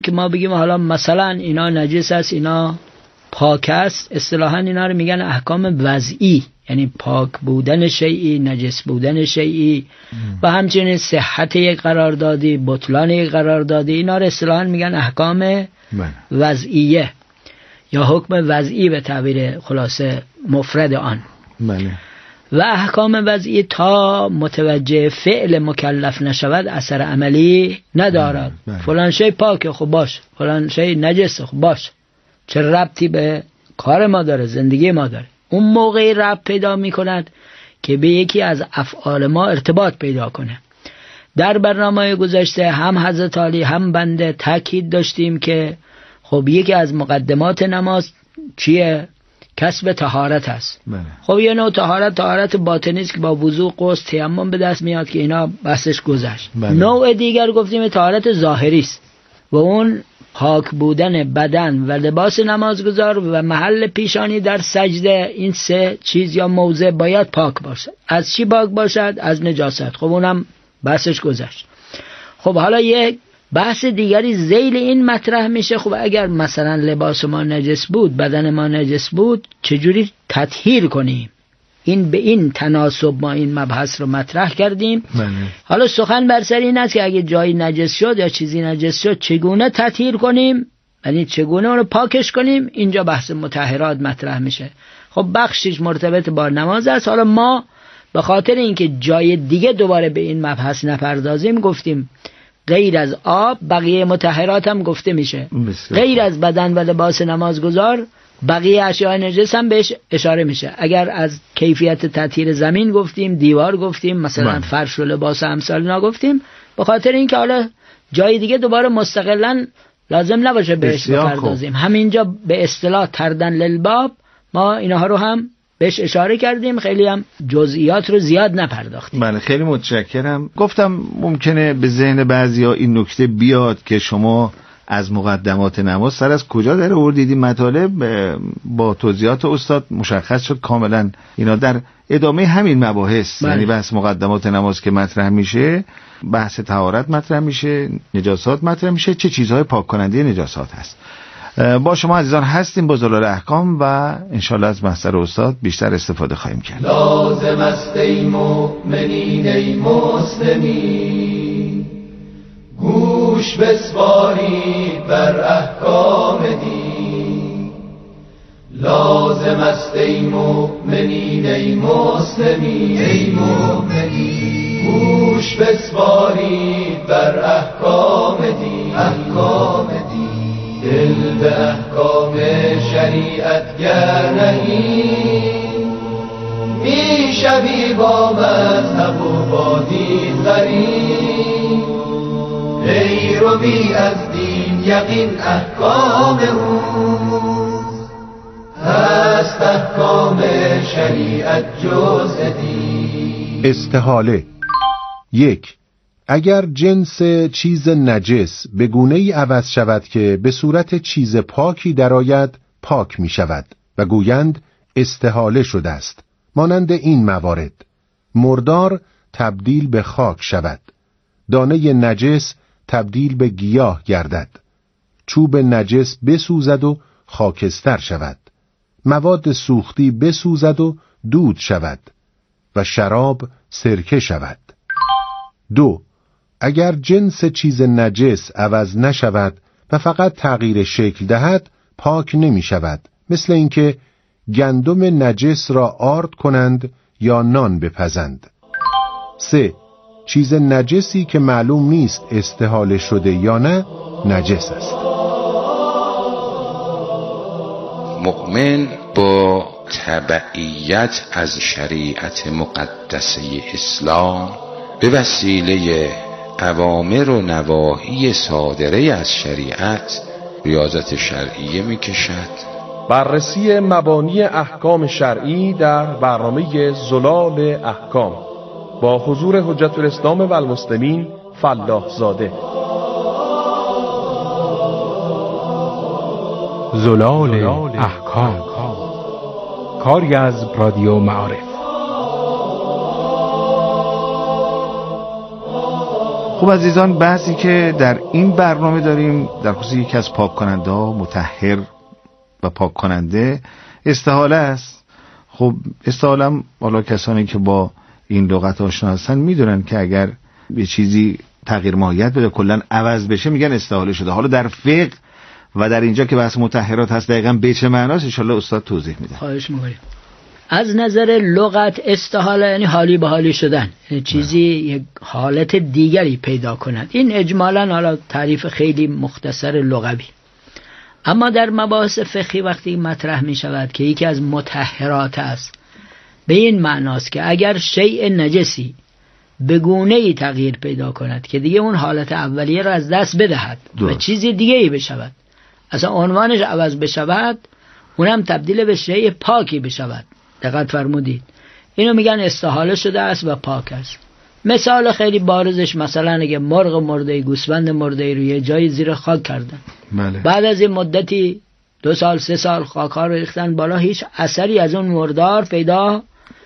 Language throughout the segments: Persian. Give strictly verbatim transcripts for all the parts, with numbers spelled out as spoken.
که ما بگیم حالا مثلا اینا نجس است اینا پاک است، اصطلاحاً اینا رو میگن احکام وضعی، یعنی پاک بودن شیئی، نجس بودن شیئی و همچنین صحت یک قراردادی، بطلان یک قراردادی، اینا رو اصطلاحاً میگن احکام وضعیه یا حکم وضعی به تعبیر خلاصه مفرد آن. بله. و احکام وضعی تا متوجه فعل مکلف نشود اثر عملی ندارد. بله. بله. فلان شی پاکه خب باش، فلان شی نجسه خب باش، چه ربطی به کار ما داره، زندگی ما داره. اون موقعی ربط پیدا می کند که به یکی از افعال ما ارتباط پیدا کنه. در برنامه گذشته هم حضرت علی هم بنده تاکید داشتیم که خب یکی از مقدمات نماز چیه؟ کسب طهارت است. بله. خب یه نوع طهارت طهارت باطنی است که با وضو، غسل، تیمم به دست میاد که اینا بحثش گذشت. بله. نوع دیگر گفتیم طهارت ظاهری است و اون پاک بودن بدن و لباس نمازگزار و محل پیشانی در سجده، این سه چیز یا موضع باید پاک باشد. از چی پاک باشد؟ از نجاست. خب اونم بحثش گذشت. خب حالا یک بحث دیگری ذیل این مطرح میشه، خب اگر مثلا لباس ما نجس بود، بدن ما نجس بود، چجوری تطهیر کنیم؟ این به این تناسب ما این مبحث رو مطرح کردیم. بله. حالا سخن بر سر این است که اگه جایی نجس شد یا چیزی نجس شد چگونه تطهیر کنیم، یعنی چگونه اون رو پاکش کنیم، اینجا بحث مطهرات مطرح میشه. خب بخشش مرتبط با نماز است. حالا ما به خاطر اینکه جای دیگه دوباره به این مبحث نپردازیم گفتیم غیر از آب بقیه مطهرات هم گفته میشه. بسیار. غیر از بدن و لباس نمازگزار بقیه اشیاء نجس هم بهش اشاره میشه. اگر از کیفیت تطهیر زمین گفتیم، دیوار گفتیم، مثلا من. فرش و لباس امثال اینا گفتیم، به خاطر اینکه حالا جای دیگه دوباره مستقلا لازم نباشه بهش بپردازیم. همینجا به اصطلاح تردن للباب ما اینها رو هم بهش اشاره کردیم، خیلی هم جزئیات رو زیاد نپرداختیم. بله خیلی متشکرم. گفتم ممکنه به ذهن بعضیا این نکته بیاد که شما از مقدمات نماز سر از کجا در آوردید این مطالب. با توضیحات استاد مشخص شد کاملا اینا در ادامه همین مباحث. بله. یعنی بحث مقدمات نماز که مطرح میشه، بحث طهارت مطرح میشه، نجاسات مطرح میشه، چه چیزهای پاک کننده نجاسات هست. با شما عزیزان هستیم با زلال احکام و انشالله از محضر استاد بیشتر استفاده خواهیم کرد. لازم است ای مؤمنین ای مسلمین، گوش بسپارید بر احکام دین. لازم است ای مؤمنین ای مسلمین ای مؤمنین، گوش بسپارید بر احکام دین. احکام دین دل به احکام شریعت گر نهی، می شوی با مذهب و با دین غریب. ای رو بی از دین یقین احکام اوست، هست احکام شریعت جز دین. استحاله. یک، اگر جنس چیز نجس به گونه‌ای عوض شود که به صورت چیز پاکی درآید، پاک می شود و گویند استحاله شده است. مانند این موارد: مردار تبدیل به خاک شود، دانه نجس تبدیل به گیاه گردد، چوب نجس بسوزد و خاکستر شود، مواد سوختی بسوزد و دود شود و شراب سرکه شود. دو، اگر جنس چیز نجس عوض نشود و فقط تغییر شکل دهد، پاک نمی شود، مثل اینکه گندم نجس را آرد کنند یا نان بپزند. سه، چیز نجسی که معلوم نیست استحاله شده یا نه، نجس است. مؤمن با تبعیت از شریعت مقدسه اسلام به وسیله اوامر و نواهی صادره از شریعت ریاضت شرعیه می کشد. بررسی مبانی احکام شرعی در برنامه زلال احکام با حضور حجت الاسلام و المسلمین فلاح زاده. زلال احکام، کاری از رادیو معارف. خب عزیزان، بحثی که در این برنامه داریم در خصوص یکی از پاک کننده ها، مطهر و پاک کننده، استحاله است. خب استحاله هم حالا کسانی که با این لغت آشنا هستن میدونن که اگر یه چیزی تغییر ماهیت بده، کلا عوض بشه، میگن استحاله شده. حالا در فقه و در اینجا که بحث مطهرات هست دقیقاً به چه معناست ان شاءالله استاد توضیح میده. خواهش می‌کنم. از نظر لغت استحاله یعنی حالی به حالی شدن، یعنی چیزی یک حالت دیگری پیدا کند. این اجمالاً حالا تعریف خیلی مختصر لغوی. اما در مباحث فقهی وقتی مطرح می شود که یکی از مطهرات است، به این معناست که اگر شیء نجسی به گونه‌ای تغییر پیدا کند که دیگه اون حالت اولیه را از دست بدهد و چیزی دیگه‌ای بشود، اصلا عنوانش عوض بشود، اونم تبدیل به شیء پاکی بشود. دقت فرمودید، اینو میگن استحاله شده است و پاک است. مثال خیلی بارزش مثلا اگه مرغ مرده، گوسفند مرده رو یه جای زیر خاک کردن، بله. بعد از این مدتی دو سال سه سال خاک‌ها رو ریختن بالا، هیچ اثری از اون مردار پیدا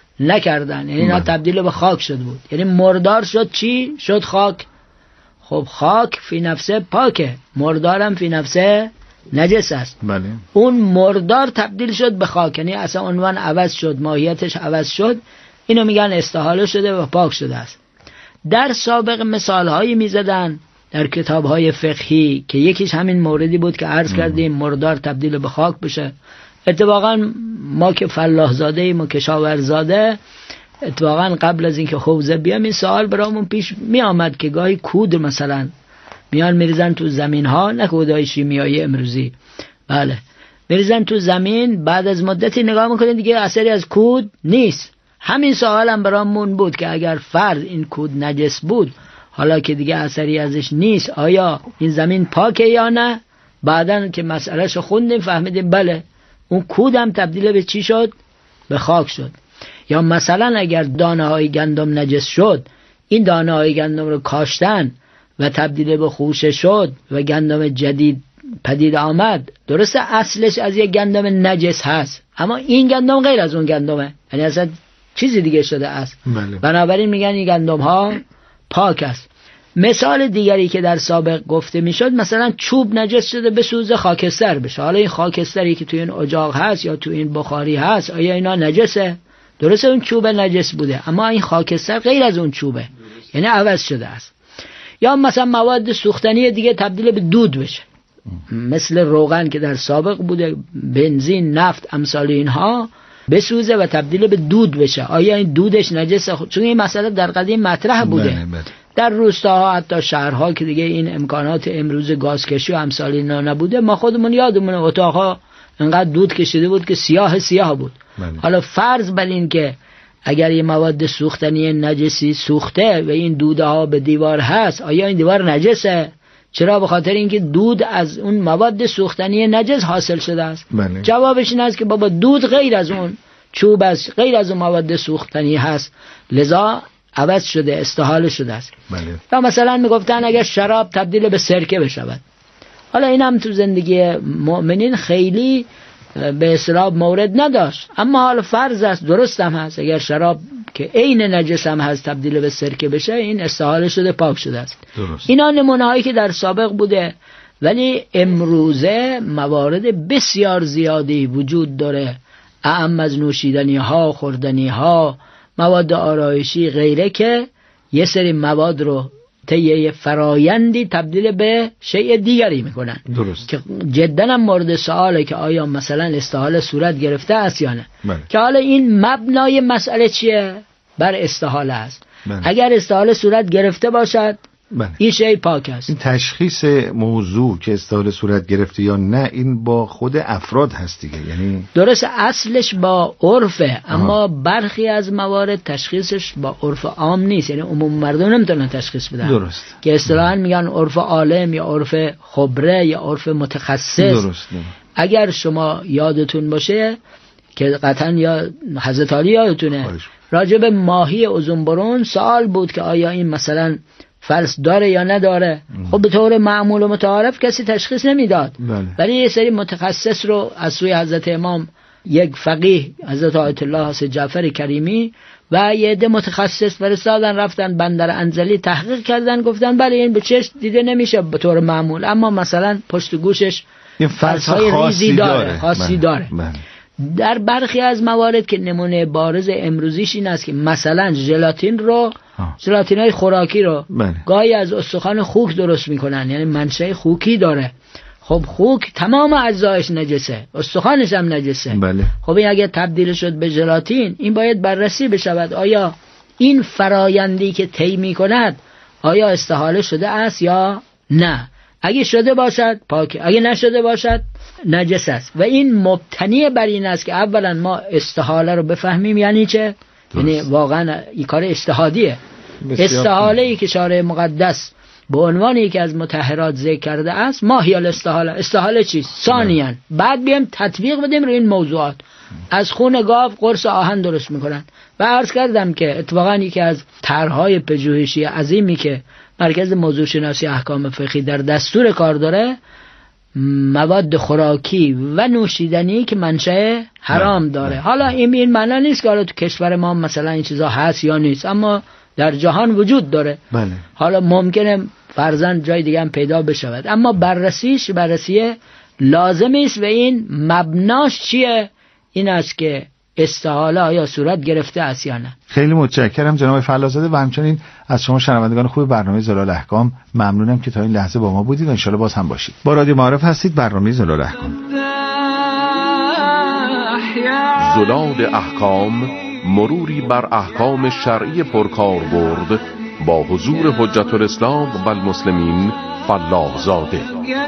نکردن، یعنی اینا تبدیل به خاک شده بود. یعنی مردار شد چی؟ شد خاک. خب خاک فی نفسه پاکه، مردارم فی نفسه نجس است. بله. اون مردار تبدیل شد به خاک، یعنی اصلا عنوان عوض شد، ماهیتش عوض شد. اینو میگن استحاله شده و پاک شده است. در سابق مثالهایی میزدن در کتابهای فقهی که یکیش همین موردی بود که عرض کردیم، مردار تبدیل به خاک بشه. اتفاقا ما که فلاح زاده ایم و کشاورز زاده، اتفاقا قبل از اینکه حوزه بیام این سوال برامون پیش می آمد که گاهی کود مثلا میان میریزن تو زمین ها، نه کودای شیمیایی امروزی، بله میریزن تو زمین، بعد از مدتی نگاه میکنین دیگه اثری از کود نیست. همین سوال هم برامون بود که اگر فرض این کود نجس بود، حالا که دیگه اثری ازش نیست، آیا این زمین پاکه یا نه؟ بعدن که مسئلهشو خوندیم فهمیدیم بله، اون کود هم تبدیل به چی شد؟ به خاک شد. یا مثلا اگر دانه های گندم نجس شد، این دانه های گندم رو کاشتن و تبدیل به خوشه شد و گندم جدید پدید آمد، درسته اصلش از یک گندم نجس هست، اما این گندم غیر از اون گندمه، یعنی اصلا چیزی دیگه شده است. بله. بنابراین میگن این گندم ها پاک است. مثال دیگری که در سابق گفته میشد، مثلا چوب نجس شده به سوز خاکستر بشه. حالا این خاکستری که توی این اجاق هست یا توی این بخاری هست، آیا اینا نجسه؟ درسته اون چوب نجس بوده، اما این خاکستر غیر از اون چوبه، یعنی عوض شده است. یا مثلا مواد سوختنی دیگه تبدیل به دود بشه، مثل روغن که در سابق بوده، بنزین، نفت، امثال اینها بسوزه و تبدیل به دود بشه. آیا این دودش نجسه؟ چون این مسئله در قدیم مطرح بوده. بله بله. در روستاها حتی شهرها که دیگه این امکانات امروز گازکشی و امثال اینا نبوده، ما خودمون یادمونه اتاقها انقدر دود کشیده بود که سیاه سیاه بود. بله. حالا فرض بر این که اگر یه مواد سوختنی نجسی سوخته و این دوده ها به دیوار هست، آیا این دیوار نجسه؟ چرا؟ به خاطر اینکه دود از اون مواد سوختنی نجس حاصل شده است. بله. جوابش این است که بابا دود غیر از اون چوب است، غیر از اون مواد سوختنی هست، لذا عوض شده، استحاله شده است. بله. یا مثلا میگفتن اگر شراب تبدیل به سرکه بشود، حالا این هم تو زندگی مؤمنین خیلی به اصطلاح مورد نداشت، اما حالا فرض است، درست هم هست، اگر شراب که عین نجس هم هست تبدیل به سرکه بشه، این استحاله شده، پاک شده است. درست. اینا نمونه هایی که در سابق بوده، ولی امروزه موارد بسیار زیادی وجود داره، اعم از نوشیدنی ها، خوردنی ها، مواد آرایشی غیره، که یه سری مواد رو طی فرایندی تبدیل به شیء دیگری میکنن. درست. که جدا هم مورد سواله که آیا مثلا استحاله صورت گرفته است یا نه. بله. که حالا این مبنای مسئله چیه؟ بر استحاله است. بله. اگر استحاله صورت گرفته باشد، بله. این شیء پاک است. این تشخیص موضوع که استحاله صورت گرفته یا نه، این با خود افراد هست دیگه، یعنی درست اصلش با عرفه، اما آها. برخی از موارد تشخیصش با عرف عام نیست، یعنی عموم مردم نمیتونن تشخیص بدن. درست. که اصطلاحاً میگن عرف عالم یا عرف خبره یا عرف متخصص. درست. اگر شما یادتون باشه که قطعا یا حضرت علی یادتونه، راجع به ماهی اوزنبرون سوال بود که آیا این مثلا فلس داره یا نداره. خب به طور معمول و متعارف کسی تشخیص نمیداد، ولی یه سری متخصص رو از سوی حضرت امام، یک فقیه حضرت آیت الله حسین جعفر کریمی، و یه عده متخصص فرستادن رفتن بندر انزلی تحقیق کردن، گفتن بله این به چشم دیده نمیشه به طور معمول، اما مثلا پشت گوشش این فلسفه خاصی داره خاصی داره. در برخی از موارد که نمونه بارز امروزیش این است که مثلا ژلاتین رو ژلاتینای خوراکی رو بله. گاهی از استخوان خوک درست میکنن، یعنی منشأ خوکی داره. خب خوک تمام اجزایش نجسه، استخوانش هم نجسه. بله. خب این اگه تبدیل شد به ژلاتین، این باید بررسی بشود آیا این فرایندی که طی میکند آیا استحاله شده است یا نه. اگه شده باشد پاک، اگه نشده باشد نجس است. و این مبتنی بر این است که اولا ما استحاله رو بفهمیم یعنی چه، یعنی واقعا این کار اجتهادیه. استحاله ای که شارع مقدس به عنوان یکی از مطهرات ذکر کرده است، ما هی الاستحاله، استحاله چیست؟ ثانیاً بعد بیام تطبیق بدیم روی این موضوعات. از خون گاو قرص آهن درست میکنن و عرض کردم که اتفاقا یکی از طرحهای پژوهشی عظیمی که مرکز موضوع شناسی احکام فقهی در دستور کار داره، مواد خوراکی و نوشیدنی که منشأ حرام داره. حالا این این معنی نیست که حالا تو کشور ما مثلا این چیزا هست یا نیست، اما در جهان وجود داره. بله. حالا ممکنه فرضاً جای دیگه هم پیدا بشود، اما بررسیش بررسی لازمی است و این مبناش چیه؟ این است که استحاله آیا صورت گرفته است یا نه. خیلی متشکرم جناب فلاح‌زاده و همچنین از شما شنوندگان خوب برنامه زلال احکام ممنونم که تا این لحظه با ما بودید و ان شاءالله باز هم باشید. با رادیو معارف هستید، برنامه زلال احکام. زلال احکام، مروری بر احکام شرعی پرکاربرد با حضور حجت الاسلام و المسلمین فلاح‌زاده. یا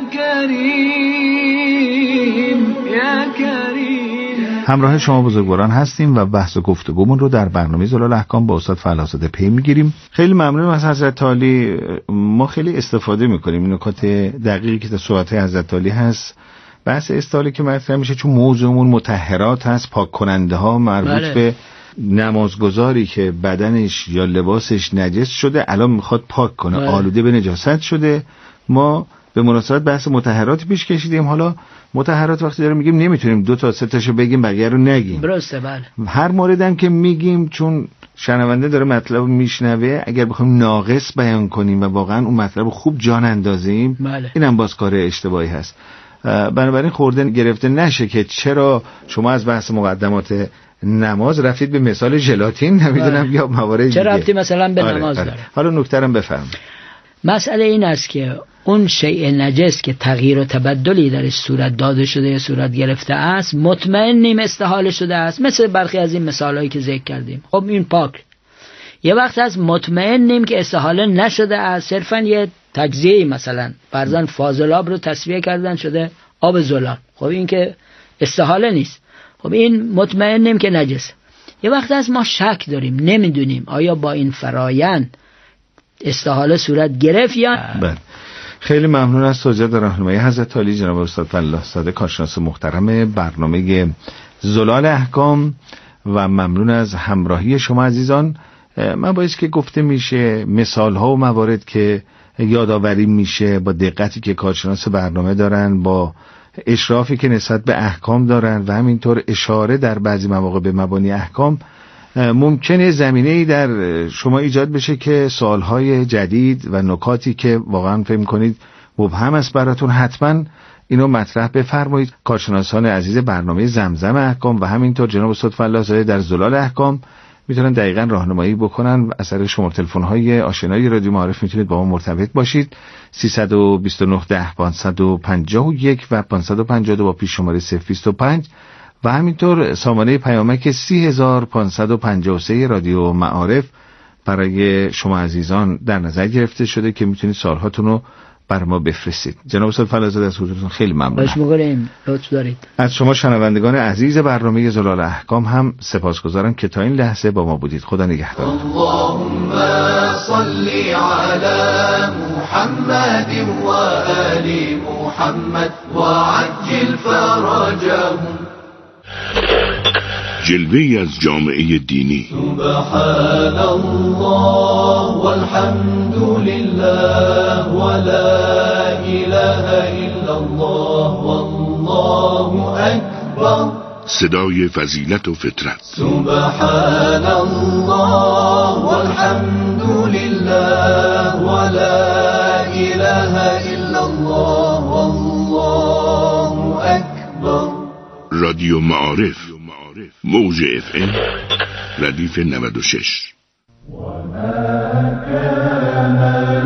کریم یا کریم. همراه شما بزرگواران هستیم و بحث و گفتگومون رو در برنامه زلال احکام با استاد فلاح‌زاده پی میگیریم. خیلی ممنونم از حضرت عالی. ما خیلی استفاده میکنیم این نکات دقیقی که در صحبت‌های حضرت عالی هست. بحث استحاله که مطرح میشه چون موضوعمون مطهرات هست، پاک کننده ها مربوط بله. به نمازگزاری که بدنش یا لباسش نجس شده الان میخواد پاک کنه، بله. آلوده به نجاست شده. ما به مناسبت بحث مطهرات پیش کشیدیم. حالا مطهرات وقتی داریم میگیم نمیتونیم دو تا سه تاشو بگیم بقیه رو نگیم. درسته بله. هر موردم که میگیم چون شنونده داره مطلب میشنوه، اگر بخوایم ناقص بیان کنیم و واقعا اون مطلب خوب جان اندازیم بله. اینم باز کار اشتباهی هست. بنابراین خورده گرفته نشه که چرا شما از بحث مقدمات نماز رفتید به مثال ژلاتین نمیدونم یا موارد دیگه. چرا رفتی مثلا به آره، نماز آره. داره. حالا نکته رو بفرمایید. مسئله این است که اون شیء نجس که تغییر و تبدلی درش صورت داده شده یا صورت گرفته است مطمئنیم استحاله شده است، مثل برخی از این مثالایی که ذکر کردیم. خب این پاک. یه وقت از مطمئنیم که استحاله نشده است، صرفا یه تجزیه مثلا فرضاً فاضلاب رو تصفیه کردن شده آب زلال، خب این که استحاله نیست. خب این مطمئنیم که نجس. یه وقت از ما شک داریم، نمیدونیم آیا با این فرایند استحاله صورت گرفت یا بله. خیلی ممنون از توضیحات راهنمایی حضرت عالی جناب استاد فلاح‌زاده کارشناس محترم برنامه زلال احکام و ممنون از همراهی شما عزیزان. من باید که گفته میشه مثال ها و موارد که یادآوری میشه با دقتی که کارشناس برنامه دارن، با اشرافی که نسبت به احکام دارن و همینطور اشاره در بعضی مواقع به مبانی احکام، ممکنه زمینه‌ای در شما ایجاد بشه که سوالهای جدید و نکاتی که واقعا فکر کنید مبهم است براتون، حتما اینو مطرح بفرمایید. کارشناسان عزیز برنامه زمزم احکام و همینطور جناب استاد فلاح‌زاده در زلال احکام میتونن دقیقاً راهنمایی بکنن. از طریق شماره تلفن‌های آشنای رادیو معارف میتونید با ما مرتبط باشید. سیصد و بیست و نه ده پانصد و پنجاه و یک و پانصد و پنجاه و دو با پیش شماره صفر بیست و پنج و همینطور سامانه پیامک سی هزار پانصد و پنجاه و سه رادیو معارف برای شما عزیزان در نظر گرفته شده که میتونید سوالهاتون رو بر ما بفرستید. جناب استاد فلاح‌زاده از حضورتون خیلی ممنونم. باش می‌گذاریم. لطف دارید. از شما شنوندگان عزیز برنامه زلال احکام هم سپاسگزارم که تا این لحظه با ما بودید. خدا نگهدار. اللهم صل علی محمد و آل محمد و عجل فرجهم. جلوه‌ای از جامعه دینی. سبحان الله والحمد لله ولا اله الا الله والله اکبر. صدای فضیلت و فطرت. سبحان الله والحمد لله ولا اله الا الله والله اکبر. رادیو معارف، موج اف ام ردیف نود و شش. وما كان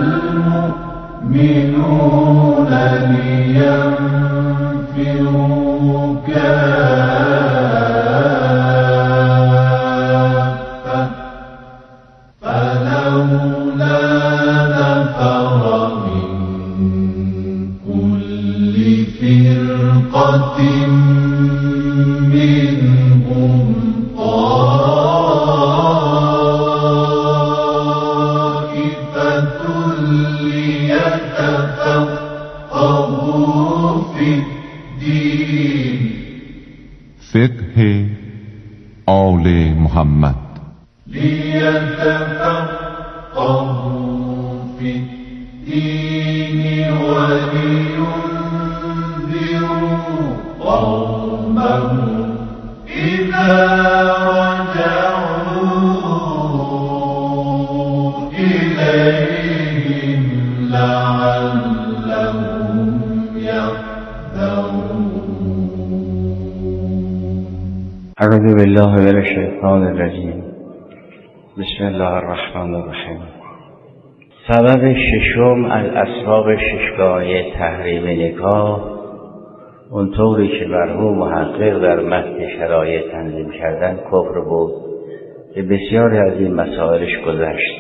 المؤمنون لينفروا كافة فلولا نفر من كل فرقة منهم طائفة ليتفقهوا في الدين. فقه آل محمد. ليتفقهوا في الدين ولينذروا قومهم إذا رجعوا إليهم لعلهم يحذرون. أعوذ بالله من الشیطان الرجیم. بسم الله الرحمن الرحیم. سبب ششم از اسباب ششگانه تحریم نکاح، اونطوری که مرحوم محقق در متن شرایع تنظیم کردن، کفر بود که بسیاری از این مسائلش گذشت.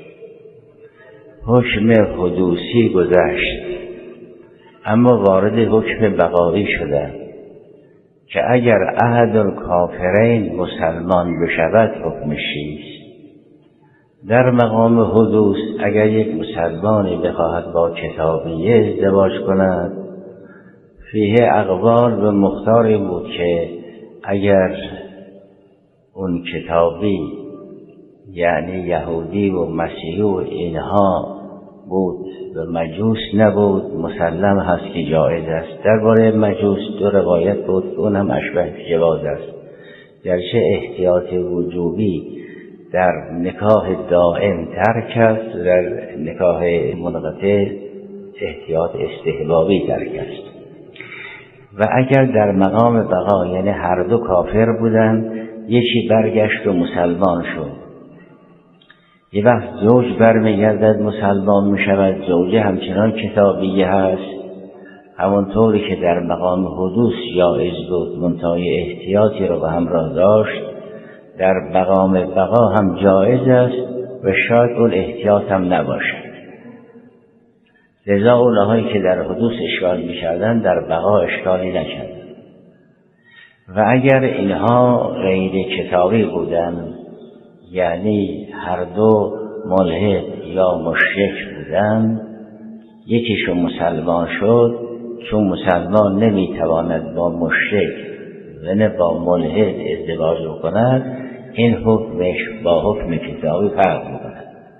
حکم حدوثی گذشت، اما وارد حکم بقایی شدن که اگر احد الکافرین مسلمان بشود حکمش چیست. در مقام حدوث اگر یک مسلمانی بخواهد با کتابیه ازدواج کند، فیه اقوال و مختاری بود که اگر اون کتابی یعنی یهودی و مسیحی و اینها بود و مجوس نبود، مسلم هست که جایز است. درباره مجوس دو روایت بود که اون هم اشبه جواز است، گرچه احتیاط وجوبی در نکاح دائم ترک است، در نکاح منقطع احتیاط استحبابی ترک است. و اگر در مقام بقا یعنی هر دو کافر بودن، یکی برگشت و مسلمان شد، یه وقت زوج برمیگردد مسلمان میشود، زوجه همچنان کتابیه هست، همونطوری که در مقام حدوث جایز بود منتهای احتیاطی رو به همراه داشت، در مقام بقا هم جایز است و شاید اون احتیاط هم نباشد. لذا اونهایی که در حدوث اشکال میکردن در بقا اشکالی نکردن. و اگر اینها غیر کتابی بودن، یعنی هر دو ملحد یا مشرک بودن، یکیشون مسلمان شد، چون مسلمان نمیتواند با مشرک و نه با ملحد ازدواج کند، این حکمش با حکم کتابی فرق میکند.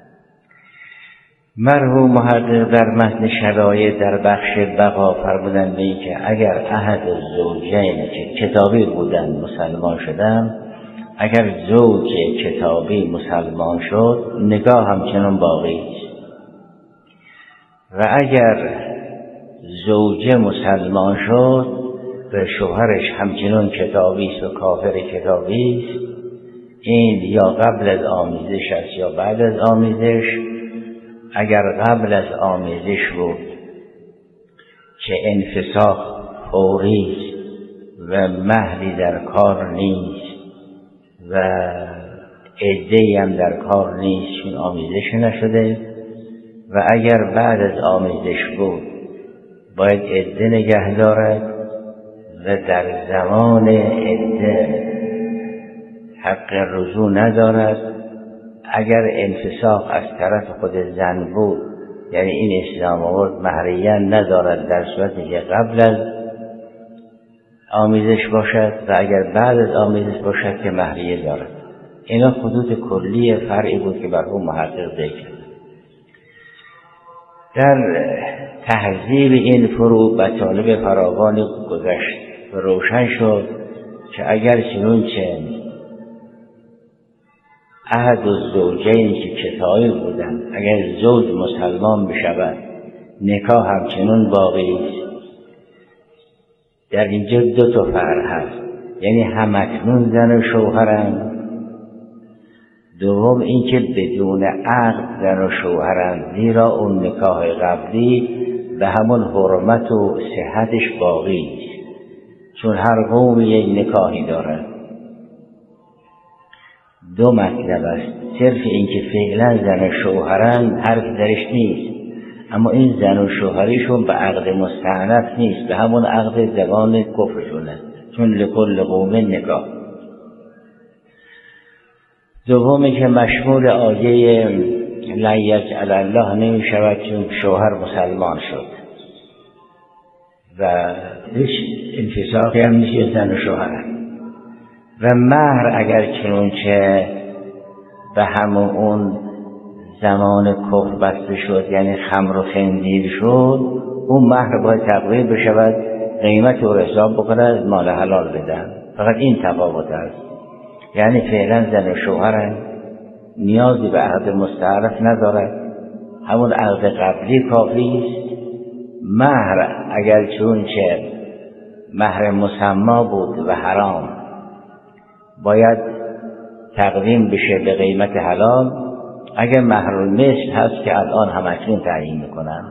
مرحوم محقق در متن شرایع در بخش بقا فرمودند به این که اگر احد الزوجین که کتابی بودن مسلمان شدن، اگر زوج کتابی مسلمان شد، نکاح همچنان باقی است. و اگر زوجه مسلمان شد و شوهرش همچنان کتابی است و کافر کتابی است، این یا قبل از آمیزش است یا بعد از آمیزش. اگر قبل از آمیزش بود که انفساخ فوری است و مهری در کار نیست و عده‌ای هم در کار نیست چون آمیزش نشده، و اگر بعد از آمیزش بود باید عده نگه دارد و در زمان عده حق رجوع ندارد. اگر انفساخ از طرف خود زن بود، یعنی این اسلام آورد، مهریه ندارد در صورتی که قبل از آمیزش باشد، و اگر بعد از آمیزش باشد که مهریه دارد. اینا خطوط کلی فرعی بود که مرحوم محقق ذکر. در تهذیب این فروع مطالب فراوانی گذشت و روشن شد که اگر چنونچه عهد الزوجین که کتایی بودن، اگر زوج مسلمان بشود نکاح همچنون باقی است. در اینجا دو تا فرق هست، یعنی همکنون زن و شوهرند. دوم اینکه بدون عقد زن و شوهرند، زیرا اون نکاح قبلی به همون حرمت و صحتش باقی است، چون هر قوم یک نکاحی دارد. دو مطلب است. صرف اینکه فعلا زن و شوهرند حرف درش نیست، اما این زن و شوهریشون به عقد مستعنف نیست، به همون عقد زبان کفرشونه، چون لکل قوم نکاح. دومی که مشمول آیه لا یجعل الله نمی شود، چون شوهر مسلمان شد و هیچ انفساقی هم نیست زن و شوهر. و مهر اگر چنونچه به همون اون زمان کفر بسته شد، یعنی خمر و خنزیر شد، اون مهر باید تقویه بشود، قیمت رو حساب بکنه، مال حلال بدن. فقط این تفاوت است. یعنی فعلا زن و شوهرن، نیازی به عقد مستعرف ندارد، همون عقد قبلی کافی است. مهر اگر چونچه مهر مسما بود و حرام باید تقدیم بشه به قیمت حلال. اگر مهر المثل هست که الان همکنون تعیین میکنن.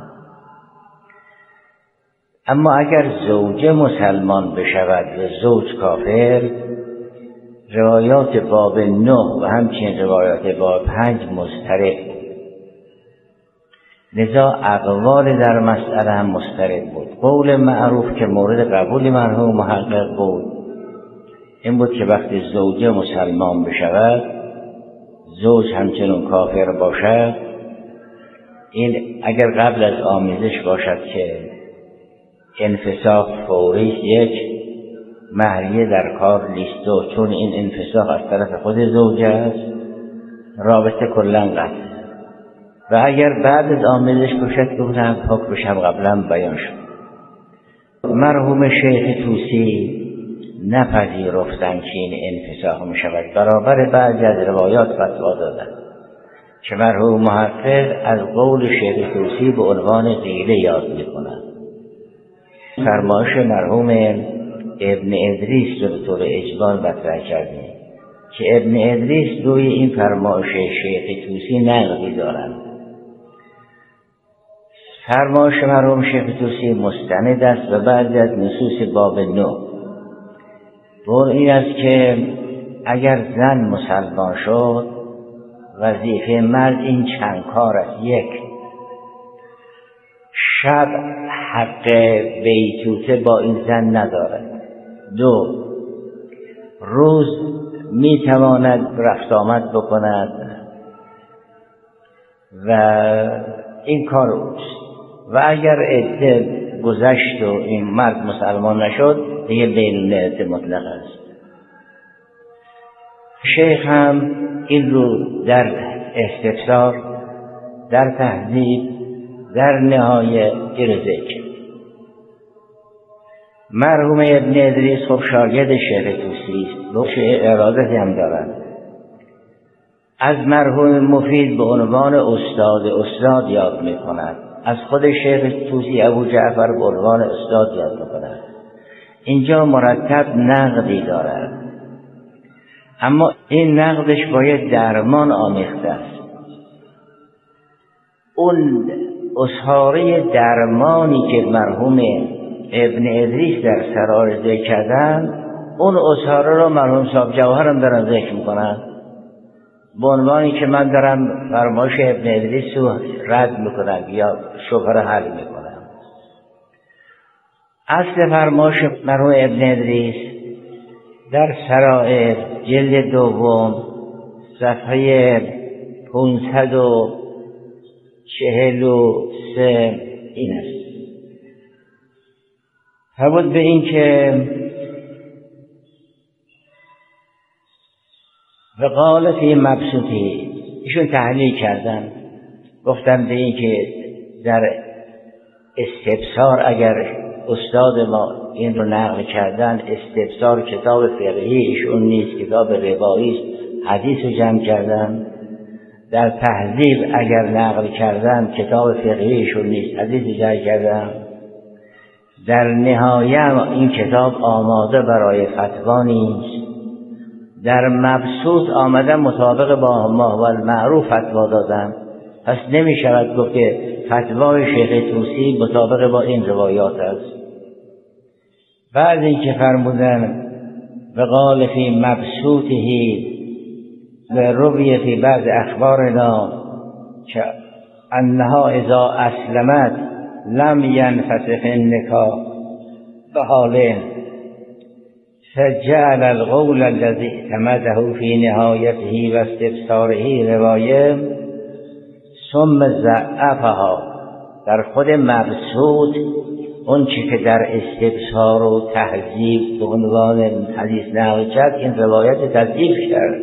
اما اگر زوجه مسلمان بشود و زوج کافر، روایات باب نه و همچنین روایات باب پنج مضطرب، لذا اقوال در مسئله هم مضطرب بود. قول معروف که مورد قبول مرحوم محقق بود این بود که وقتی زوجه مسلمان بشود، زوج همچنون کافر باشد، این اگر قبل از آمیزش باشد که انفساخ فوری یک، مهریه در کار نیست، و چون این انفساخ از طرف خود زوجه است، رابطه کلا قطع. و اگر بعد از آمیزش باشد که هم حکمش هم قبلا بیان شد. مرحوم شیخ طوسی نپذیرفتند که این انفساخ می شود، برابر بعضی از روایات فتوا دادند که مرحوم محقق از قول شیخ طوسی به عنوان غیله یاد می کند. فرمایش مرحوم ابن ادریس رو به طور اجمال مطرح کردیم که ابن ادریس روی این فرمایش شیخ طوسی نقدی دارند. فرمایش مرحوم شیخ طوسی مستند است و بعضی از نصوص باب نه بر این است که اگر زن مسلمان شد، وظیفه مرد این چند کار است: یک، شب حق بیتوته با این زن ندارد. دو، روز میتواند رفت آمد بکند و این کار اوست. و اگر عده گذشت و این مرد مسلمان نشد، دیگه بین عده مطلق است. شیخ هم این رو در استفسار، در تهذیب، در نهایه ذکر. مرحوم ابن ادریس خب شاگرد شیخ طوسی است، بخش ارادتی هم دارد. از مرحوم مفید به عنوان استاد استاد یاد می کند. از خود شیخ طوسی ابو جعفر به عنوان استاد یاد می کند. اینجا مرتب نقدی دارد، اما این نقدش باید درمان آمیخته است. اون اصحاره درمانی که مرحوم ابن ادریس در سرار ذکر کردن، اون اصحاره رو مرحوم صاحب جوهر هم دارن ذکر میکنن، به عنوانی که من دارم فرمایش ابن ادریس رو رد میکنم یا شبهه رو حل میکنم. اصل فرمایش مرحوم ابن ادریس در سرائر جلد دوم صفحه پانصد و چهل و سه این است. فرمود به این که و قال فی مبسوطی، ایشون تحلیل کردن، گفتن به این که در استفسار اگر استاد ما این رو نقل کردن، استبصار کتاب فقهی ایشون نیست، کتاب روایی است، حدیث رو جمع کردن. در تهذیب اگر نقل کردن کتاب فقهی ایشون نیست، حدیث جمع کردن. در نهایه این کتاب آماده برای فتوا نیست. در مبسوط آمدن مطابق با ماهول معروف فتوا دادن، پس نمی شود گفت که فتوای شیخ طوسی مطابق با این روایات است. بعد این که فرمودن و قال فی مبسوطه و روی فی بعض اخبارنا که انها اذا اسلمت لم ینفسخ النکاح بحالین فجعل القول الذي اعتمده في نهایته و استبصاره روایه ثم ضعفها. در خود مبسوط اون چی که در استبصار و تهذیب به عنوان حدیث نقل کرد این روایت تضعیف کرد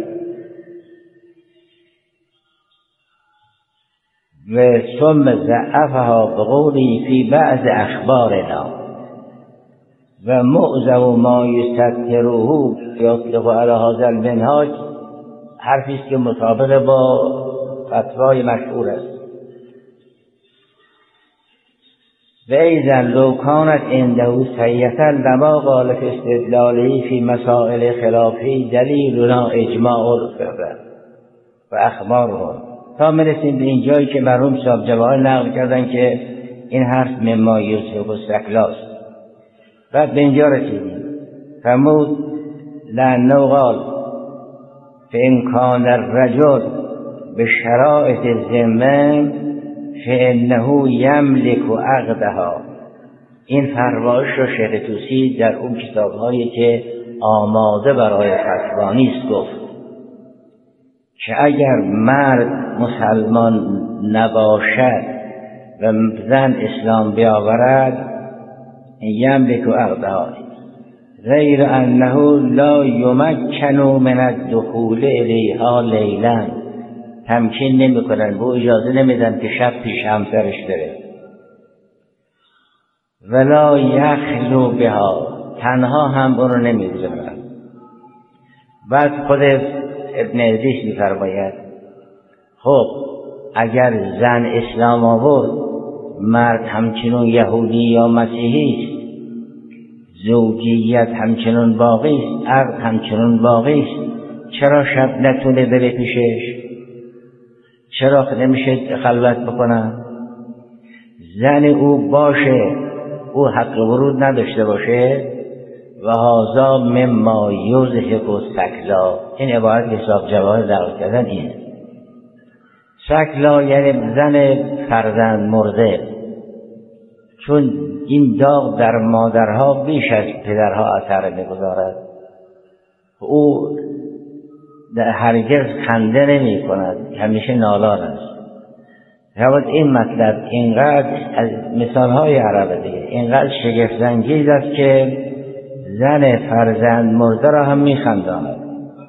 و ثم ضعفها بقولی فی بعض اخبارنا و معظم ما یستتره یطلق علی هذا المنهاج حرفی است که مطابق با فتوای مشهور است. و ایضا لو کانت عنده سیئة لما قال فی استدلاله فی مسائل خلافی دلیلنا اجماع الفقه و اخبارهم، تا میرسیم به این جایی که مرحوم صاحب جواهر نقل کردن که این حرف مما یوسف استکلاست. بعد به اینجا رسیدیم فرمود لأنه قال فإن كان الرجل بشرائط الذمه فإنه يملك عقدها. این فرمایش رو شیخ طوسی در اون کتاب‌هایی که آماده برای فتوا نیست گفت که اگر مرد مسلمان نباشد و زن اسلام بیاورد یملک عقدها غیر انه لا یمکن من الدخول الیها لیلا، تمکین نمی کنن، به اجازه نمیدن که شب پیش همسرش بره. ولا یخلو بها، تنها هم اون رو نمیگذارن. بعد خود ابن ادریس میفرماید خب اگر زن اسلام آورد مرد همچنون یهودی یا مسیحی است، زوجیت همچنون باقی است، عقد همچنون باقی است، چرا شب نتونه بره پیشش؟ چرا نمیشه خلوت بکنن؟ زن او باشه، او حق ورود نداشته باشه. و هذا مما یضحک السکلا، این عبارت حساب جواهر نقل کردن اینه. سکلا یعنی زن فرزند مرده، چون این داغ در مادرها بیش از پدرها اثر میگذارد. او در هرگز خنده نمی کند، همیشه نالان است. شاید این مطلب اینقدر از مثالهای عرب دیگه اینقدر شگفت‌انگیز است که زن فرزند مرده را هم میخنداند.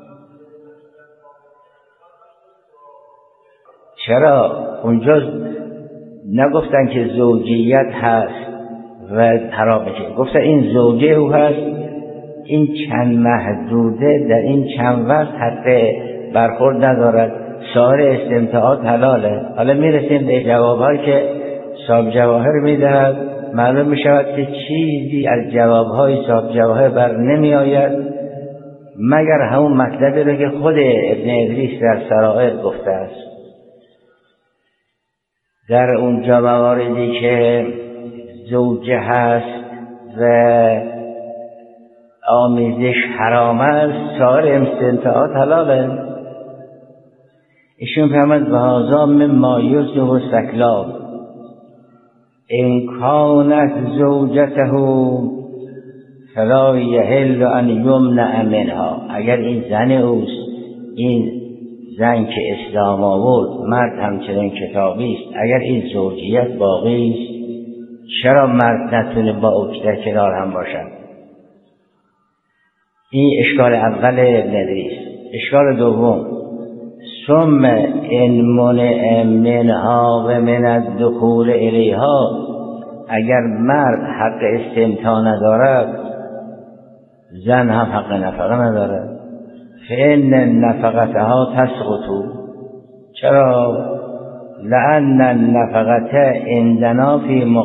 چرا؟ اونجا نگفتن که زوجیت هست و حرام میشه، گفتن این زوجه او هست، این چند محدوده در این چند وقت حتی برخورد ندارد، سایر استمتاعات حلاله. حالا میرسیم به جوابهایی که صاحب جواهر میدهد، معلوم میشود که چیزی از جوابهای صاحب جواهر بر نمی آید مگر همون مطلبی رو که خود ابن ادریس در سرائر گفته است. در اونجا مواردی که زوجه هست و آمیزش حرام است، سایر استمتاعات حلاله. ایشون فرمود و هذا مما یصلح السکلا ان کانت زوجته فلا یحل ان یمنع منها. اگر این زن اوست، این زن که اسلام آورد، مرد همچنین کتابی است، اگر این زوجیت باقی است، چرا مرد نتونه با او در کنار هم باشد؟ این اشکال اول ابن ادریس. اشکال دوم ثم ان منع منها و من الدخول الیها اگر مرد حق استمتاع ندارد زن هم حق نفقه ندارد. فإن نفقتها تسقط. چرا؟ لأن النفقة عندنا في